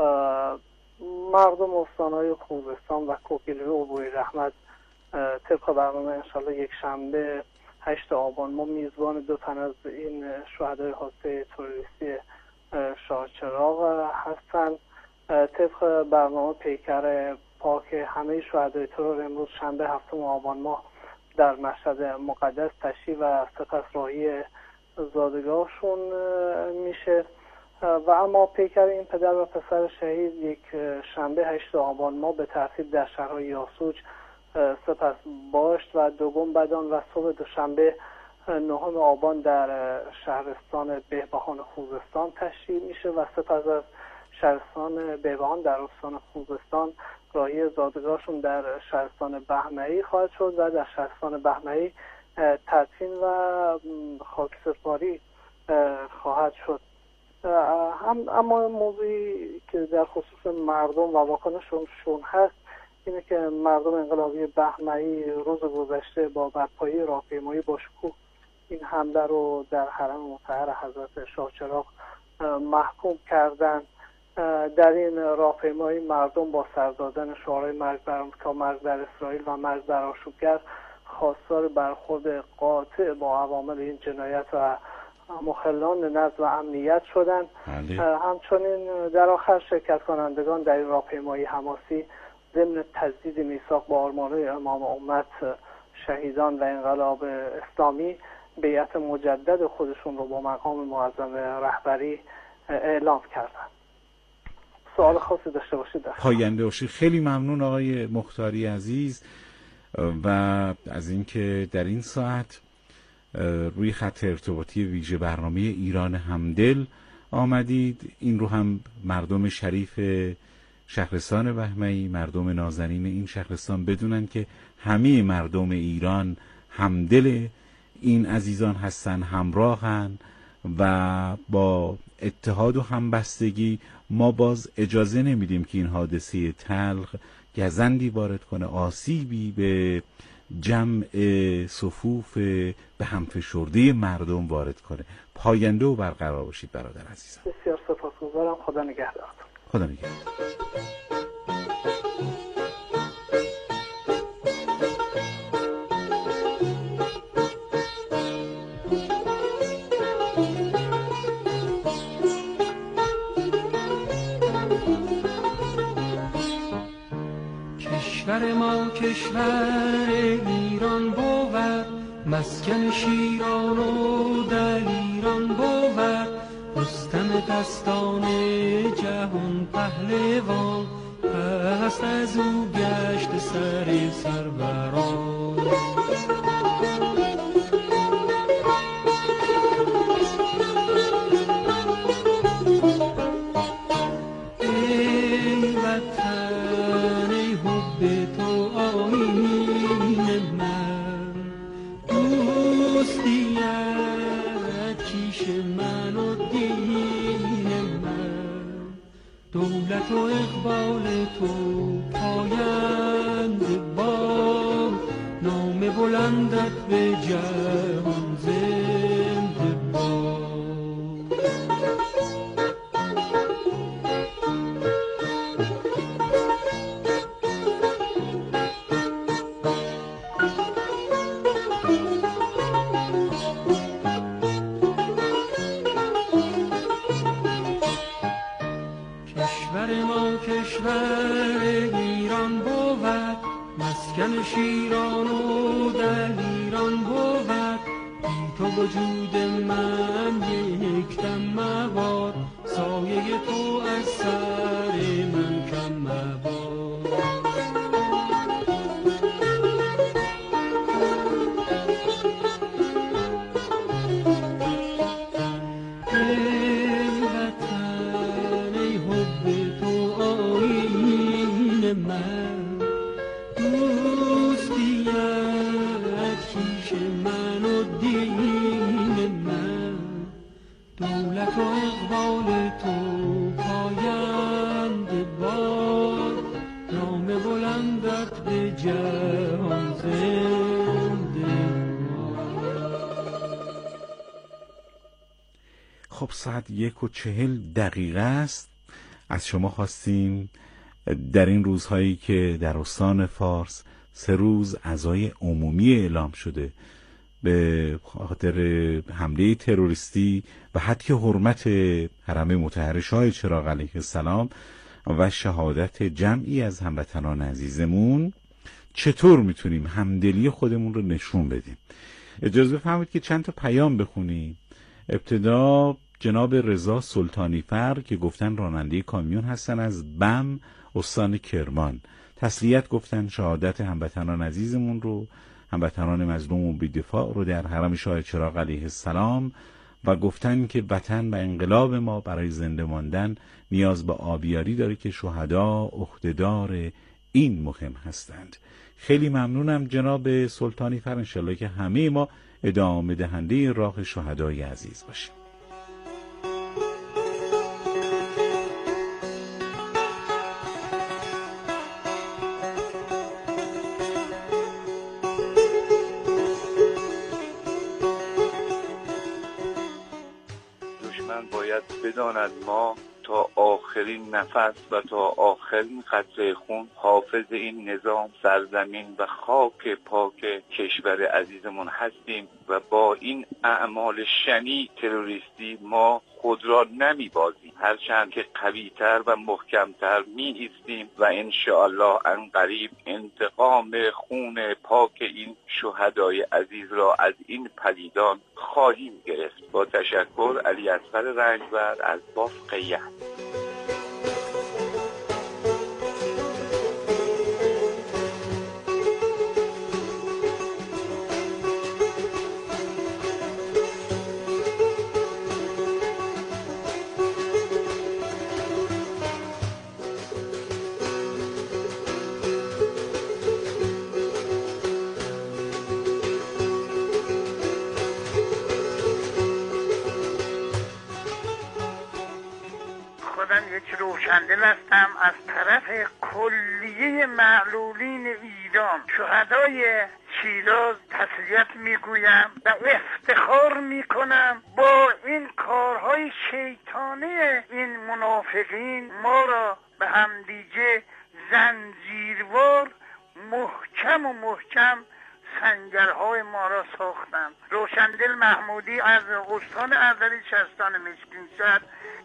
مردم استانهای خوزستان و کوکیلوی و بویراحمد طبق برنامه انشالله یک شنبه 8 آبان ما میزبان 2 تن از این شهدای حادثه تروریستی شاه چراغ هستند. طبق برنامه پیکر پاک همه شهدای ترور امروز شنبه 7 آبان ما در مشهد مقدس تشییع و سپس راهی زادگاهشون میشه و اما پیکر این پدر و پسر شهید یک شنبه 8 آبان ما به ترتیب در شهرهای یاسوج، سپس باشت و دوم بدان و صبح دوشنبه 9 آبان در شهرستان بهبهان خوزستان تشییع میشه و سپس از شهرستان بهبهان در استان خوزستان راهی زادگاهشون در شهرستان بهمه‌ای خواهد شد و در شهرستان بهمه‌ای تدفین و خاکسپاری خواهد شد. اما موضوعی که در خصوص مردم و واکنششون هست اینه که مردم انقلابی بهمه‌ای روز گذشته با برپایی راهپیمایی با شکوه این حمله رو در حرم مطهر حضرت شاه چراغ محکوم کردند. در این راهپیمایی مردم با سر دادن شعارهای مرگ بر آمریکا، مرگ بر اسرائیل و مرگ بر آشوبگر خواستار برخورد قاطع با عوامل این جنایت و مخلان نظم و امنیت شدند. همچنین در آخر شرکت کنندگان در این راهپیمایی حماسی ضمن تجدید میثاق با آرمان‌های امام امت شهیدان و انقلاب اسلامی بیعت مجدد خودشون رو با مقام معظم رهبری اعلام کردند. سوال خاصی داشته باشید؟ پاینده باشید. خیلی ممنون آقای مختاری عزیز و از اینکه در این ساعت روی خط ارتباطی ویژه برنامه ایران همدل آمدید. این رو هم مردم شریف شهرستان بهمه‌ای، مردم نازنین این شهرستان بدونن که همه مردم ایران همدل این عزیزان هستن، همراهن و با اتحاد و همبستگی ما باز اجازه نمیدیم که این حادثه تلخ گزندی وارد کنه، آسیبی به جمع صفوف به هم فشرده مردم وارد کنه. پاینده و برقرار باشید برادر عزیزم. بسیار سپاسگزارم. خدا نگهدارتون. خدا نگهدار. کشور ما کشور ایران بود، مسکن شیران و دلیران بود، رستم دستان جهان پهلوان، پس از او گشت سر سروران. ای وطن ای حب تو آیین من، دوستیت کیش من و دین من، دولت و اقبال تو پایند باد، نام بلندت به جهان زنده باد. کشور ایران بود، مسکن شیران و دلیران بود، بی تو وجود من یک دم مباد، سایه تو از سر من کم مباد. ای وطن ای حب تو آیین من، خب ساعت 1:40 است. از شما خواستیم در این روزهایی که در استان فارس 3 روز عزای عمومی اعلام شده به خاطر حمله تروریستی و حتی حرمت حرم مطهر شاه چراغ علیه السلام و شهادت جمعی از هموطنان عزیزمون، چطور میتونیم همدلی خودمون رو نشون بدیم. اجازه بفرمایید که چند تا پیام بخونیم. ابتدا جناب رضا سلطانی فر که گفتن راننده کامیون هستن از بم استان کرمان، تسلیت گفتن شهادت هموطنان عزیزمون رو، هموطنان مظلوم و بی‌دفاع رو در حرم شاه چراغ علیه السلام، و گفتن که وطن و انقلاب ما برای زنده ماندن نیاز به آبیاری داره که شهدا عهده‌دار این مهم هستند. خیلی ممنونم جناب سلطانی فر، انشالله که همه ما ادامه دهنده راه شهدای عزیز باشیم. دشمن باید بداند ما تا آخرین نفس و تا آخرین قطره خون حافظ این نظام، سرزمین و خاک پاک کشور عزیزمون هستیم و با این اعمال شنیع تروریستی ما خود را نمیبازیم، هرچند که قوی‌تر و محکم‌تر می ایستیم و انشاءالله عنقریب انتقام خون پاک این شهدای عزیز را از این پلیدان خواهیم گرفت. با تشکر، علی اصغر رنجبر از بافق یحیی. روشندل هستم از طرف کلیه معلولین ایران، شهدای شیراز تسلیت میگویم و افتخار میکنم با این کارهای شیطانه این منافقین ما را به همدیگه زنجیروار محکم سنگرهای ما را ساختم. روشندل محمودی از استان اردبیل شهرستان مشکین‌شهر.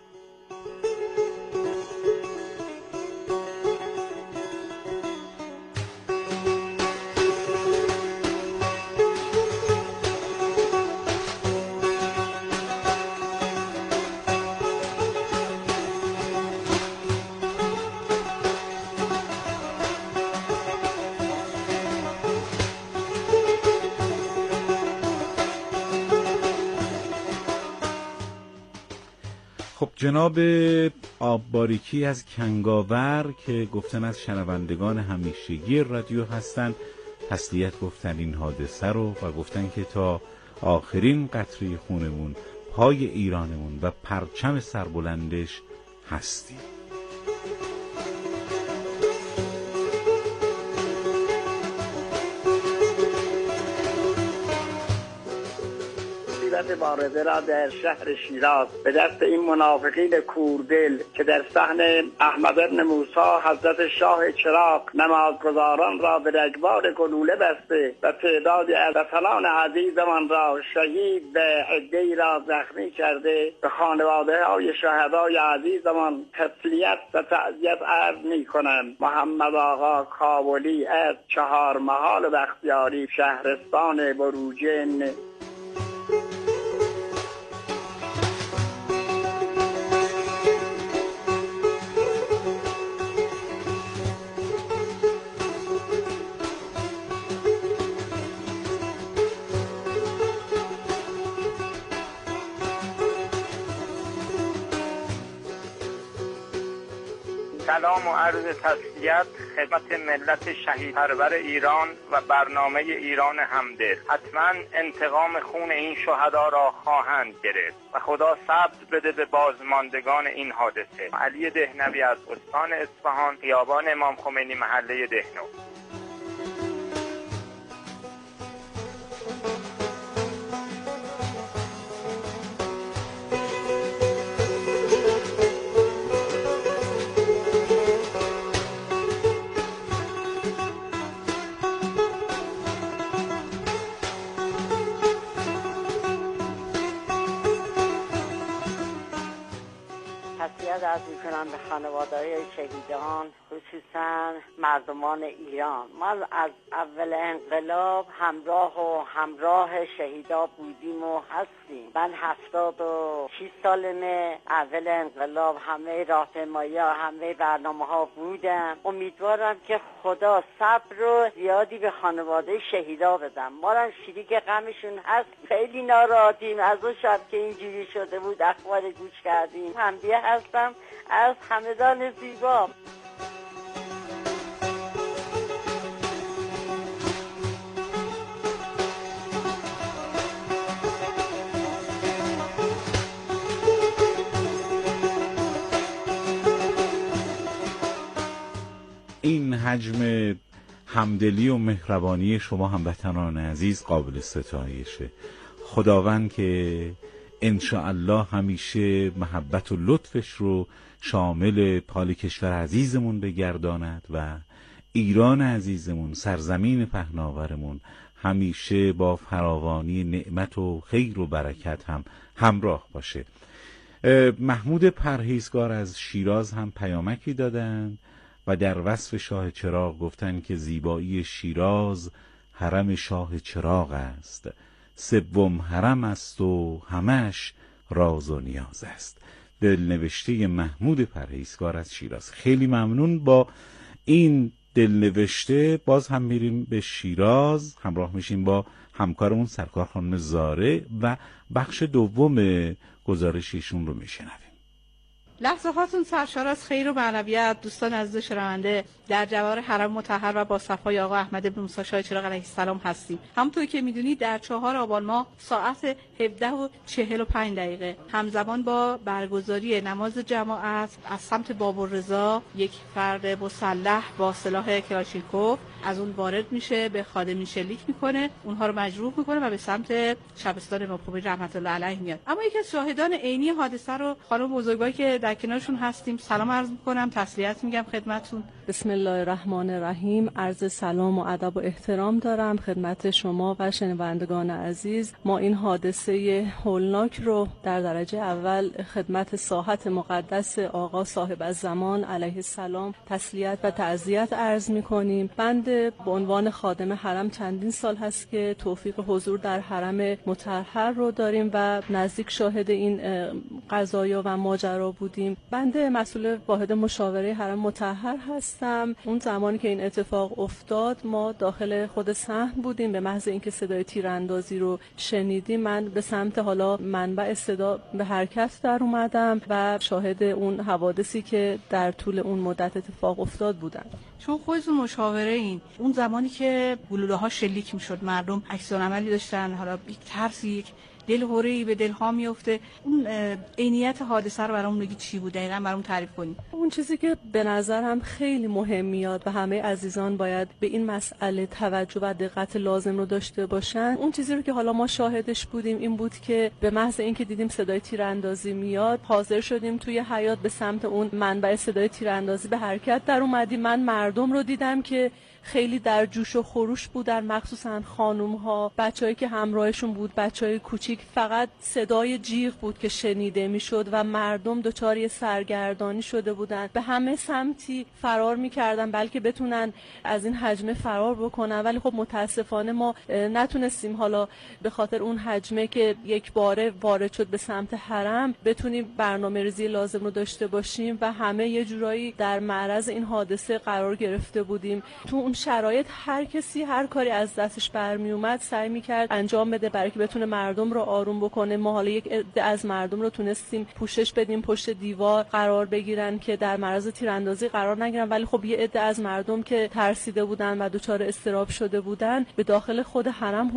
خب جناب آبباریکی از کنگاور که گفتن از شنوندگان همیشگی رادیو هستن، تسلیت گفتن این حادثه رو و گفتن که تا آخرین قطره خونمون پای ایرانمون و پرچم سربلندش هستیم. وارده را در شهر شیراز به دست این منافقین کوردل که در صحن احمد بن موسی حضرت شاه چراغ نمازگزاران را به رگبار گلوله بسته و تعدادی از وطنان عزیزمان را شهید و عده‌ای را زخمی کرده، به خانواده های شهدای عزیزمان تسلیت و تعزیت عرض می‌کنم. محمد آقا کابلی از چهارمحال بختیاری، شهرستان بروجین. سلام و عرض تسلیت خدمت ملت شهید پرور ایران و برنامه ایران همدل. حتما انتقام خون این شهدا را خواهند گرفت و خدا صبر بده به بازماندگان این حادثه. علی دهنوی از استان اصفهان، خیابان امام خمینی، محله دهنو. عرض میکنم به خانواده‌های شهیدان، خصوصا مردمان ایران. ما از اول انقلاب همراه شهیدا بودیم و هستیم. من 76 سالمه. اول انقلاب همه راهپیمایی‌ها، همه برنامه‌ها بودم. امیدوارم که خدا صبر و زیادی به خانواده شهیدا بدم. ما هم شریک غمشون هست. خیلی ناراحتیم از اون شب که اینجوری شده بود، اخبار گوش کردیم. حمدیه هستم از همدان زیبا. این حجم همدلی و مهربانی شما هموطنان عزیز قابل ستایشه. خداوند که انشاءالله همیشه محبت و لطفش رو شامل پال کشور عزیزمون بگرداند و ایران عزیزمون، سرزمین پهناورمون، همیشه با فراوانی نعمت و خیر و برکت هم همراه باشه. محمود پرهیزگار از شیراز هم پیامکی دادن و در وصف شاه چراغ گفتن که زیبایی شیراز حرم شاه چراغ است، سوم حرم است و همش راز و نیاز است. دلنوشته محمود پرهیزگار از شیراز. خیلی ممنون. با این دلنوشته باز هم میریم به شیراز، همراه میشیم با همکارمون سرکار خانم زاره و بخش دوم گزارششون رو میشنویم. لحظه هاتون سرشار از خیر و معنویت دوستان عزیز شنونده. در جوار حرم مطهر و با صفای آقا احمد بن موسی شاه چراغ علیه السلام هستیم. همونطور که میدونید در 4 آبان ماه ساعت 17:45 همزمان با برگزاری نماز جماعت از سمت بابالرضا یک فرد مسلح با سلاح کلاشینکوف از اون وارد میشه، به خادمین شلیک میکنه، اونها رو مجروح میکنه و به سمت شبستان امام خمینی رحمت الله علیه میاد. اما یکی از شاهدان عینی حادثه رو خانم بزرگواری که در کنارشون هستیم سلام عرض میکنم، تسلیت میگم خدمتتون. بسم الله الرحمن الرحیم. عرض سلام و ادب و احترام دارم خدمت شما و شنوندگان عزیز. ما این حادثه هولناک رو در درجه اول خدمت ساحت مقدس آقا صاحب الزمان علیه السلام تسلیت و تعزیت عرض میکنیم. بنده به عنوان خادم حرم چندین سال هست که توفیق حضور در حرم مطهر رو داریم و نزدیک شاهد این قضایا و ماجرا بودیم. بنده مسئول واحد مشاوره حرم مطهر هستم. اون زمانی که این اتفاق افتاد ما داخل خود صحن بودیم. به محض اینکه صدای تیراندازی رو شنیدیم من به سمت حالا منبع صدا به حرکت در اومدم و شاهد اون حوادثی که در طول اون مدت اتفاق افتاد بودم. چون خودتون مشاوره این اون زمانی که گلوله ها شلیک میشد مردم عکس العملی داشتن، حالا یک ترس، یک دلهوره‌ای به دلها میفته، اون عینیت حادثه رو برامون بگید چی بود؟ دقیقاً برامون تعریف کنید. اون چیزی که به نظرم خیلی مهم میاد و همه عزیزان باید به این مسئله توجه و دقت لازم رو داشته باشن، اون چیزی رو که حالا ما شاهدش بودیم این بود که به محض اینکه دیدیم صدای تیراندازی میاد حاضر شدیم توی حیاط به سمت اون منبع صدای تیراندازی به حرکت در اومدیم. من مردم رو دیدم که خیلی در جوش و خروش بودن، مخصوصا خانوم‌ها، بچه‌ای که همراهشون بود، بچه‌ای کوچیک. فقط صدای جیغ بود که شنیده میشد و مردم دچار سرگردانی شده بودن، به همه سمتی فرار می‌کردن بلکه بتونن از این حجمه فرار بکنن. ولی خب متاسفانه ما نتونستیم حالا به خاطر اون حجمه که یک باره وارد شد به سمت حرم بتونیم برنامه‌ریزی لازم رو داشته باشیم و همه یه جورایی در معرض این حادثه قرار گرفته بودیم. تو اون شرایط هر کسی هر کاری از دستش برمی اومد سعی میکرد انجام بده برای که بتونه مردم رو آروم بکنه. ما حالا یک عده از مردم رو تونستیم پوشش بدیم، پشت دیوار قرار بگیرن که در معرض تیراندازی قرار نگیرن، ولی خب یه عده از مردم که ترسیده بودن و دچار اضطراب شده بودن به داخل خود حرم